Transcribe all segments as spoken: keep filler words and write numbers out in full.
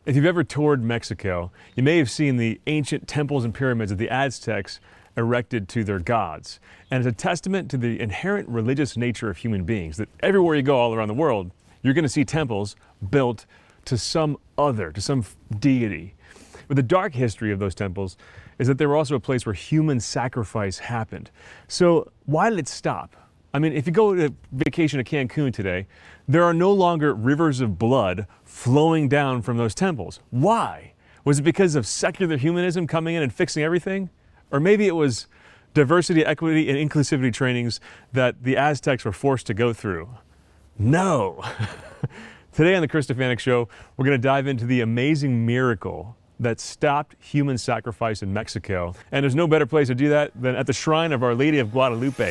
If you've ever toured Mexico, you may have seen the ancient temples and pyramids of the Aztecs erected to their gods. And it's a testament to the inherent religious nature of human beings that everywhere you go all around the world, you're going to see temples built to some other, to some deity. But the dark history of those temples is that they were also a place where human sacrifice happened. So why did it stop? I mean, if you go to vacation to Cancun today, there are no longer rivers of blood flowing down from those temples. Why? Was it because of secular humanism coming in and fixing everything? Or maybe it was diversity, equity, and inclusivity trainings that the Aztecs were forced to go through? No. Today on the Chris Stefanick Show, we're going to dive into the amazing miracle that stopped human sacrifice in Mexico. And there's no better place to do that than at the shrine of Our Lady of Guadalupe.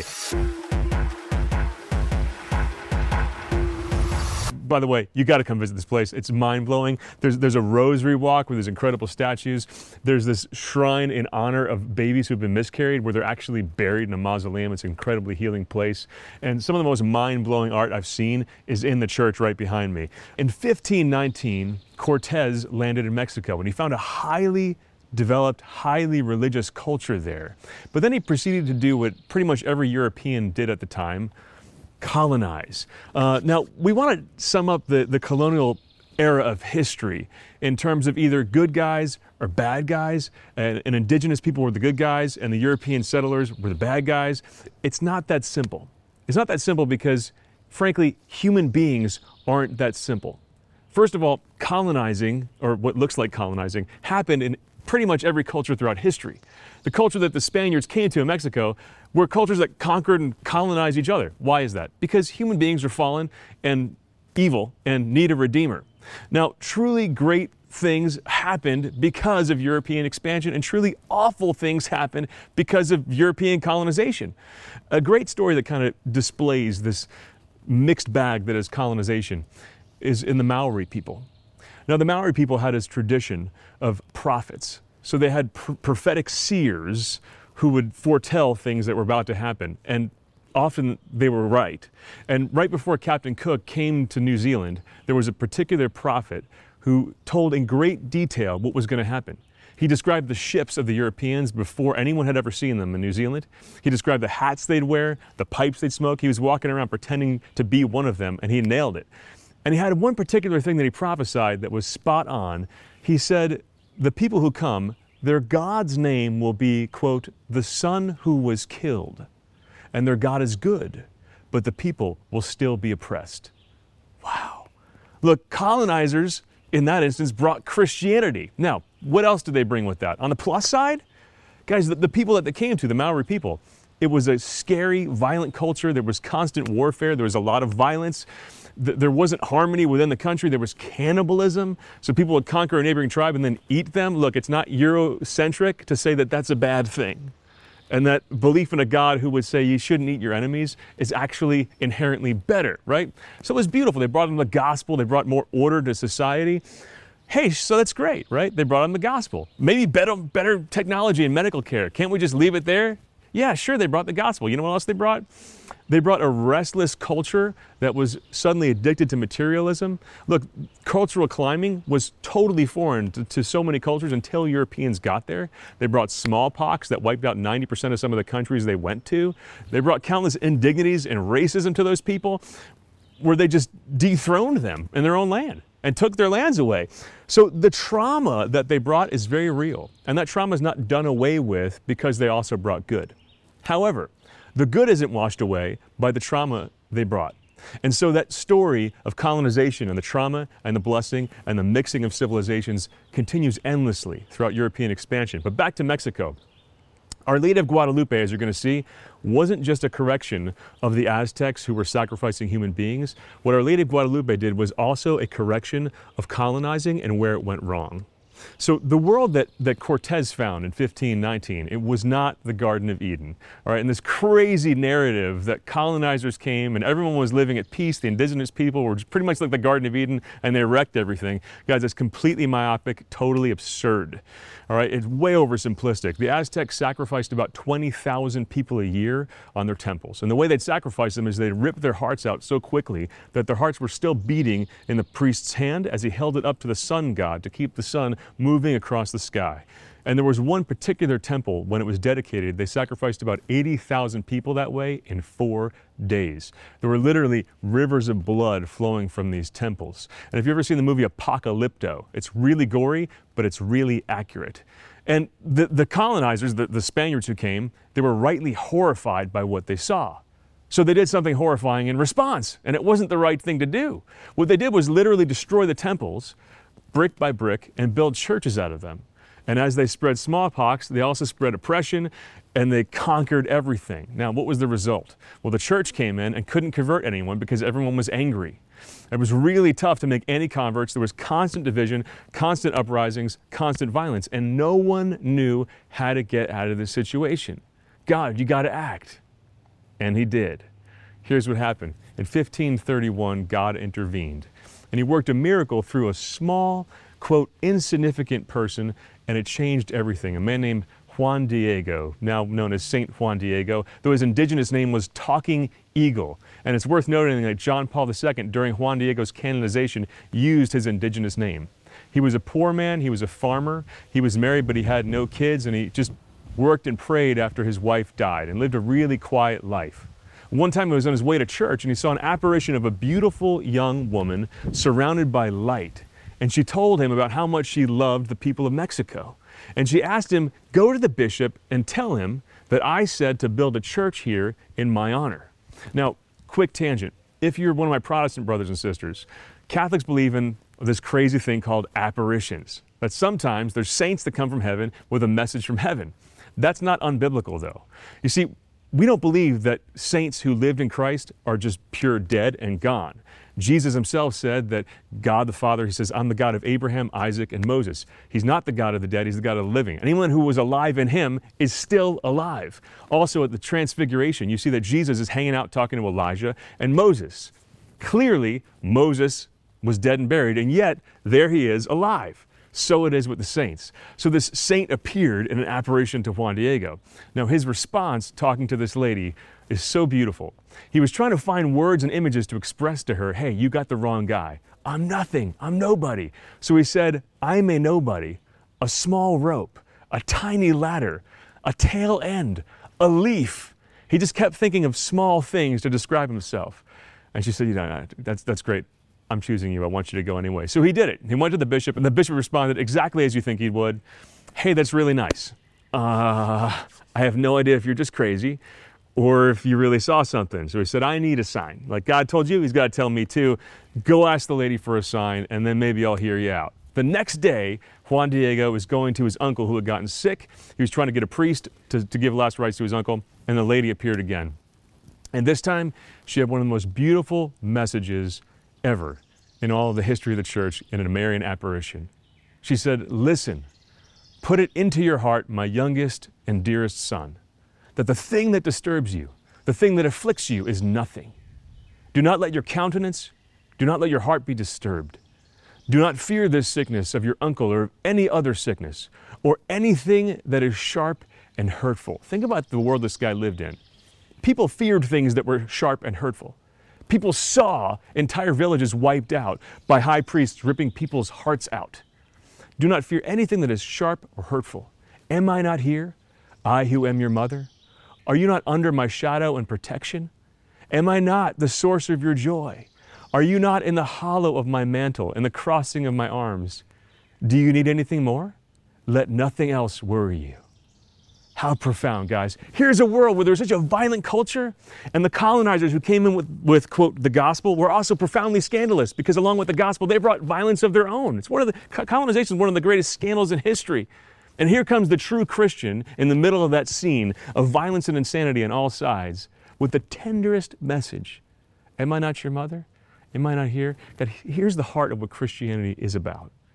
By the way, you got to come visit this place. It's mind-blowing. There's there's a rosary walk where there's incredible statues. There's this shrine in honor of babies who've been miscarried where they're actually buried in a mausoleum. It's an incredibly healing place. And some of the most mind-blowing art I've seen is in the church right behind me. In fifteen nineteen, Cortez landed in Mexico and he found a highly developed, highly religious culture there. But then he proceeded to do what pretty much every European did at the time: colonize. Uh, now, we want to sum up the, the colonial era of history in terms of either good guys or bad guys, and, and indigenous people were the good guys and the European settlers were the bad guys. It's not that simple. It's not that simple because, frankly, human beings aren't that simple. First of all, colonizing, or what looks like colonizing, happened in pretty much every culture throughout history. The culture that the Spaniards came to in Mexico were cultures that conquered and colonized each other. Why is that? Because human beings are fallen and evil and need a redeemer. Now, truly great things happened because of European expansion, and truly awful things happened because of European colonization. A great story that kind of displays this mixed bag that is colonization is in the Maori people. Now, the Maori people had this tradition of prophets. So they had pr- prophetic seers who would foretell things that were about to happen. And often they were right. And right before Captain Cook came to New Zealand, there was a particular prophet who told in great detail what was going to happen. He described the ships of the Europeans before anyone had ever seen them in New Zealand. He described the hats they'd wear, the pipes they'd smoke. He was walking around pretending to be one of them, and he nailed it. And he had one particular thing that he prophesied that was spot on. He said, the people who come, their God's name will be, quote, the son who was killed. And their God is good, but the people will still be oppressed. Wow. Look, colonizers, in that instance, brought Christianity. Now, what else did they bring with that? On the plus side, guys, the, the people that they came to, the Maori people, it was a scary, violent culture. There was constant warfare. There was a lot of violence. There wasn't harmony within the country. There was cannibalism. So people would conquer a neighboring tribe and then eat them. Look, it's not Eurocentric to say that that's a bad thing. And that belief in a God who would say you shouldn't eat your enemies is actually inherently better, right? So it was beautiful. They brought them the gospel. They brought more order to society. Hey, so that's great, right? They brought them the gospel. Maybe better, better technology and medical care. Can't we just leave it there? Yeah, sure, they brought the gospel. You know what else they brought? They brought a restless culture that was suddenly addicted to materialism. Look, cultural climbing was totally foreign to, to so many cultures until Europeans got there. They brought smallpox that wiped out ninety percent of some of the countries they went to. They brought countless indignities and racism to those people where they just dethroned them in their own land and took their lands away. So the trauma that they brought is very real. And that trauma is not done away with because they also brought good. However, the good isn't washed away by the trauma they brought. And so that story of colonization and the trauma and the blessing and the mixing of civilizations continues endlessly throughout European expansion. But back to Mexico. Our Lady of Guadalupe, as you're going to see, wasn't just a correction of the Aztecs who were sacrificing human beings. What Our Lady of Guadalupe did was also a correction of colonizing and where it went wrong. So the world that, that Cortez found in fifteen nineteen, it was not the Garden of Eden. All right, and this crazy narrative that colonizers came and everyone was living at peace, the indigenous people were pretty much like the Garden of Eden and they wrecked everything. Guys, it's completely myopic, totally absurd. All right, it's way oversimplistic. The Aztecs sacrificed about twenty thousand people a year on their temples. And the way they'd sacrifice them is they'd rip their hearts out so quickly that their hearts were still beating in the priest's hand as he held it up to the sun god to keep the sun moving across the sky. And there was one particular temple, when it was dedicated, they sacrificed about eighty thousand people that way in four days. There were literally rivers of blood flowing from these temples. And if you've ever seen the movie Apocalypto, it's really gory, but it's really accurate. And the, the colonizers, the, the Spaniards who came, they were rightly horrified by what they saw. So they did something horrifying in response, and it wasn't the right thing to do. What they did was literally destroy the temples, brick by brick, and build churches out of them. And as they spread smallpox, they also spread oppression, and they conquered everything. Now, what was the result? Well, the church came in and couldn't convert anyone because everyone was angry. It was really tough to make any converts. There was constant division, constant uprisings, constant violence, and no one knew how to get out of this situation. God, you got to act. And he did. Here's what happened. In fifteen thirty-one, God intervened, and he worked a miracle through a small, quote, insignificant person, and it changed everything. A man named Juan Diego, now known as Saint Juan Diego, though his indigenous name was Talking Eagle. And it's worth noting that John Paul the Second, during Juan Diego's canonization, used his indigenous name. He was a poor man, he was a farmer, he was married but he had no kids, and he just worked and prayed after his wife died and lived a really quiet life. One time he was on his way to church and he saw an apparition of a beautiful young woman surrounded by light. And she told him about how much she loved the people of Mexico. And she asked him, go to the bishop and tell him that I said to build a church here in my honor. Now, quick tangent. If you're one of my Protestant brothers and sisters, Catholics believe in this crazy thing called apparitions. That sometimes there's saints that come from heaven with a message from heaven. That's not unbiblical, though. You see, we don't believe that saints who lived in Christ are just pure dead and gone. Jesus himself said that God the Father, he says, I'm the God of Abraham, Isaac, and Moses. He's not the God of the dead, he's the God of the living. Anyone who was alive in him is still alive. Also at the Transfiguration, you see that Jesus is hanging out talking to Elijah and Moses. Clearly, Moses was dead and buried, and yet there he is alive. So it is with the saints. So this saint appeared in an apparition to Juan Diego. Now his response, talking to this lady, is so beautiful. He was trying to find words and images to express to her, hey, you got the wrong guy. I'm nothing, I'm nobody. So he said, I'm a nobody, a small rope, a tiny ladder, a tail end, a leaf. He just kept thinking of small things to describe himself. And she said, you know, that's, that's great. I'm choosing you. I want you to go anyway. So he did it. He went to the bishop, and the bishop responded exactly as you think he would. Hey, that's really nice. Uh, I have no idea if you're just crazy or if you really saw something. So he said, I need a sign. Like God told you, he's got to tell me too. Go ask the lady for a sign, and then maybe I'll hear you out. The next day, Juan Diego was going to his uncle who had gotten sick. He was trying to get a priest to, to give last rites to his uncle, and the lady appeared again. And this time, she had one of the most beautiful messages ever in all of the history of the church in a Marian apparition. She said, listen, put it into your heart, my youngest and dearest son, that the thing that disturbs you, the thing that afflicts you is nothing. Do not let your countenance, do not let your heart be disturbed. Do not fear this sickness of your uncle or any other sickness or anything that is sharp and hurtful. Think about the world this guy lived in. People feared things that were sharp and hurtful. People saw entire villages wiped out by high priests ripping people's hearts out. Do not fear anything that is sharp or hurtful. Am I not here, I who am your mother? Are you not under my shadow and protection? Am I not the source of your joy? Are you not in the hollow of my mantle, in the crossing of my arms? Do you need anything more? Let nothing else worry you. How profound, guys. Here's a world where there's such a violent culture, and the colonizers who came in with, with, quote, the gospel were also profoundly scandalous because along with the gospel, they brought violence of their own. It's one of the, colonization is one of the greatest scandals in history. And here comes the true Christian in the middle of that scene of violence and insanity on all sides with the tenderest message. Am I not your mother? Am I not here? God, here's the heart of what Christianity is about.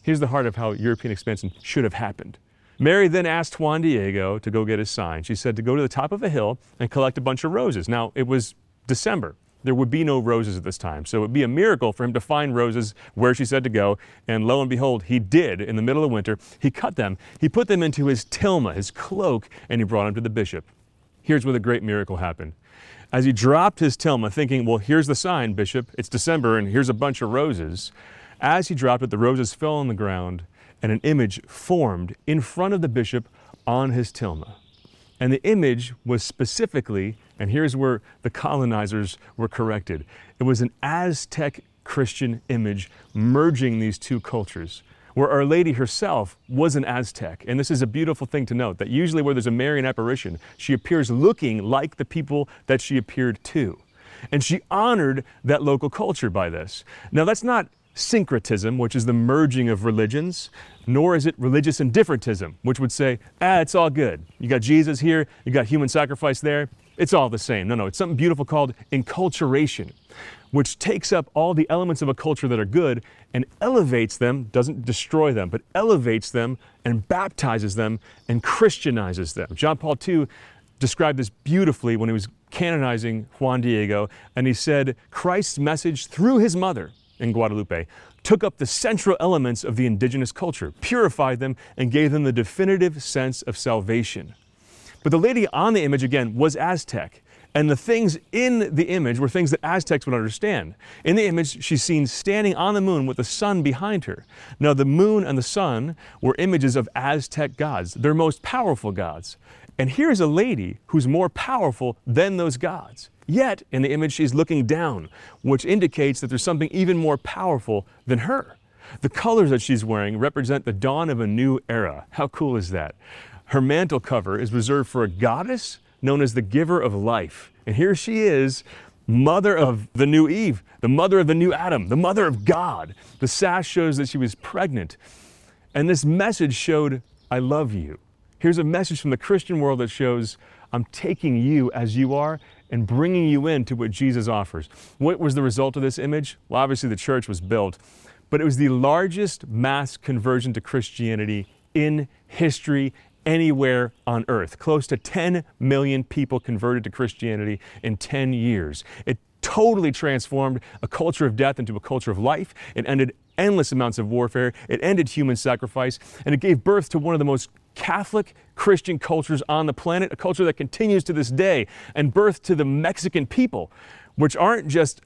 Here's the heart of how European expansion should have happened. Mary then asked Juan Diego to go get his sign. She said to go to the top of a hill and collect a bunch of roses. Now, it was December. There would be no roses at this time. So it would be a miracle for him to find roses where she said to go. And lo and behold, he did in the middle of winter. He cut them. He put them into his tilma, his cloak, and he brought them to the bishop. Here's where the great miracle happened. As he dropped his tilma, thinking, well, here's the sign, Bishop. It's December, and here's a bunch of roses. As he dropped it, the roses fell on the ground, and an image formed in front of the bishop on his tilma. And the image was specifically, and here's where the colonizers were corrected, it was an Aztec Christian image merging these two cultures, where Our Lady herself was an Aztec. And this is a beautiful thing to note, that usually where there's a Marian apparition, she appears looking like the people that she appeared to. And she honored that local culture by this. Now, that's not syncretism, which is the merging of religions, nor is it religious indifferentism, which would say, ah, it's all good. You got Jesus here, you got human sacrifice there, it's all the same. No, no, it's something beautiful called enculturation, which takes up all the elements of a culture that are good and elevates them, doesn't destroy them, but elevates them and baptizes them and Christianizes them. John Paul the Second described this beautifully when he was canonizing Juan Diego, and he said, Christ's message through his mother in Guadalupe took up the central elements of the indigenous culture, purified them, and gave them the definitive sense of salvation. But the lady on the image, again, was Aztec. And the things in the image were things that Aztecs would understand. In the image, she's seen standing on the moon with the sun behind her. Now, the moon and the sun were images of Aztec gods, their most powerful gods. And here's a lady who's more powerful than those gods. Yet, in the image, she's looking down, which indicates that there's something even more powerful than her. The colors that she's wearing represent the dawn of a new era. How cool is that? Her mantle cover is reserved for a goddess known as the giver of life. And here she is, mother of the new Eve, the mother of the new Adam, the mother of God. The sash shows that she was pregnant. And this message showed, I love you. Here's a message from the Christian world that shows, I'm taking you as you are and bringing you into what Jesus offers. What was the result of this image? Well, obviously the church was built, but it was the largest mass conversion to Christianity in history anywhere on earth. Close to ten million people converted to Christianity in ten years. It totally transformed a culture of death into a culture of life. It ended endless amounts of warfare. It ended human sacrifice, and it gave birth to one of the most Catholic Christian cultures on the planet, a culture that continues to this day, and birth to the Mexican people, which aren't just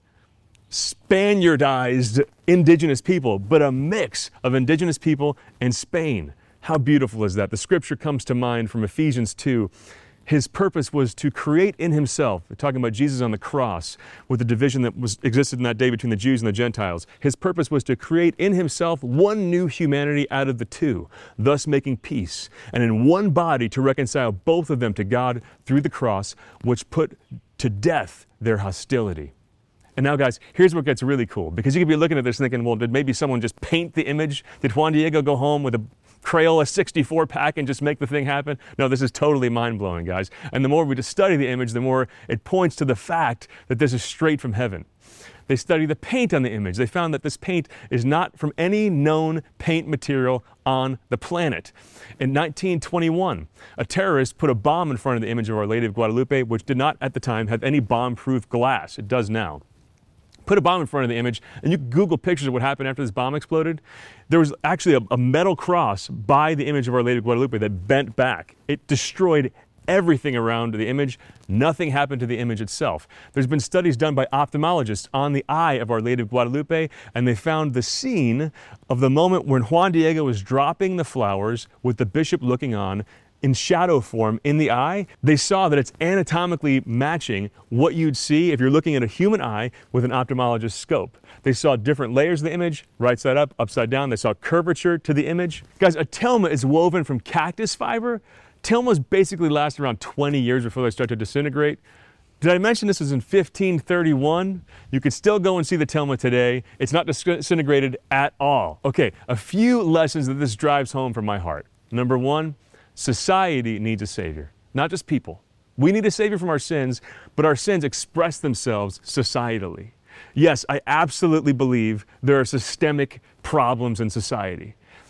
Spaniardized indigenous people, but a mix of indigenous people and Spain. How beautiful is that? The scripture comes to mind from Ephesians two. His purpose was to create in himself, talking about Jesus on the cross, with the division that was existed in that day between the Jews and the Gentiles. His purpose was to create in himself one new humanity out of the two, thus making peace, and in one body to reconcile both of them to God through the cross, which put to death their hostility. And now, guys, here's what gets really cool, because you could be looking at this thinking, well, did maybe someone just paint the image? Did Juan Diego go home with a Crayola sixty-four pack and just make the thing happen? No, this is totally mind-blowing, guys. And the more we just study the image, the more it points to the fact that this is straight from heaven. They studied the paint on the image. They found that this paint is not from any known paint material on the planet. In nineteen twenty-one, a terrorist put a bomb in front of the image of Our Lady of Guadalupe, which did not at the time have any bomb-proof glass. It does now. Put a bomb in front of the image, and you can Google pictures of what happened after this bomb exploded. There was actually a, a metal cross by the image of Our Lady of Guadalupe that bent back. It destroyed everything around the image. Nothing happened to the image itself. There's been studies done by ophthalmologists on the eye of Our Lady of Guadalupe, and they found the scene of the moment when Juan Diego was dropping the flowers with the bishop looking on in shadow form in the eye. They saw that it's anatomically matching what you'd see if you're looking at a human eye with an ophthalmologist's scope. They saw different layers of the image, right side up, upside down. They saw curvature to the image. Guys, a tilma is woven from cactus fiber. Tilmas basically last around twenty years before they start to disintegrate. Did I mention this was in fifteen thirty-one? You could still go and see the tilma today. It's not disintegrated at all. Okay, a few lessons that this drives home from my heart. Number one, society needs a savior, not just people. We need a savior from our sins, but our sins express themselves societally. Yes, I absolutely believe there are systemic problems in society.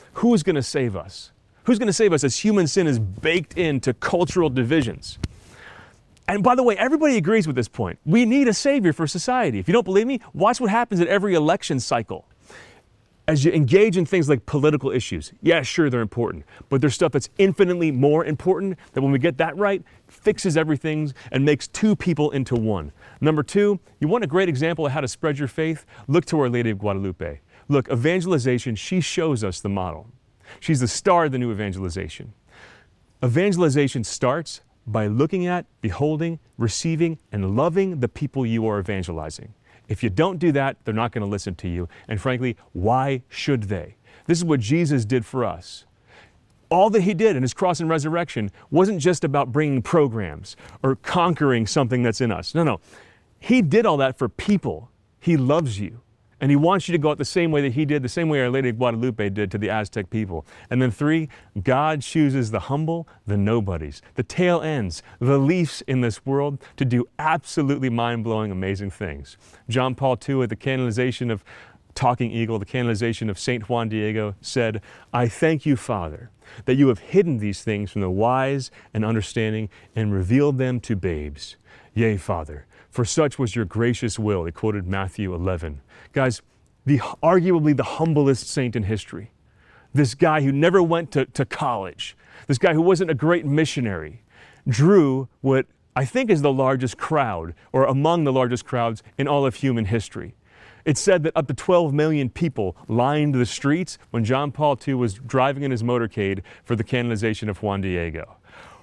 who's going to save us? Who's going to save us as human sin is baked into cultural divisions? And by the way, everybody agrees with this point. We need a savior for society. If you don't believe me, watch what happens at every election cycle. As you engage in things like political issues, yeah, sure, they're important, but there's stuff that's infinitely more important that when we get that right, fixes everything and makes two people into one. Number two, you want a great example of how to spread your faith? Look to Our Lady of Guadalupe. Look, evangelization, she shows us the model. She's the star of the new evangelization. Evangelization starts by looking at, beholding, receiving, and loving the people you are evangelizing. If you don't do that, they're not going to listen to you. And frankly, why should they? This is what Jesus did for us. All that he did in his cross and resurrection wasn't just about bringing programs or conquering something that's in us. No, no. He did all that for people. He loves you. And he wants you to go out the same way that he did, the same way Our Lady of Guadalupe did to the Aztec people. And then three, God chooses the humble, the nobodies, the tail ends, the leaves in this world to do absolutely mind-blowing, amazing things. John Paul the Second at the canonization of Talking Eagle, the canonization of Saint Juan Diego, said, I thank you, Father, that you have hidden these things from the wise and understanding and revealed them to babes. Yea, Father, for such was your gracious will. He quoted Matthew eleven. Guys, the arguably the humblest saint in history, this guy who never went to, to college, this guy who wasn't a great missionary, drew what I think is the largest crowd, or among the largest crowds in all of human history. It's said that up to twelve million people lined the streets when John Paul the Second was driving in his motorcade for the canonization of Juan Diego.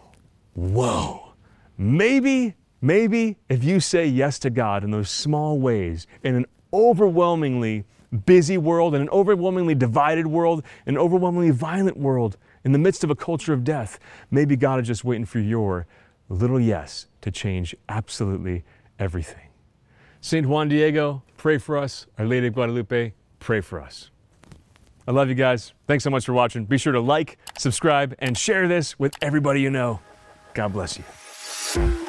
Whoa, maybe Maybe if you say yes to God in those small ways, in an overwhelmingly busy world, in an overwhelmingly divided world, in an overwhelmingly violent world, in the midst of a culture of death, maybe God is just waiting for your little yes to change absolutely everything. Saint Juan Diego, pray for us. Our Lady of Guadalupe, pray for us. I love you guys. Thanks so much for watching. Be sure to like, subscribe, and share this with everybody you know. God bless you.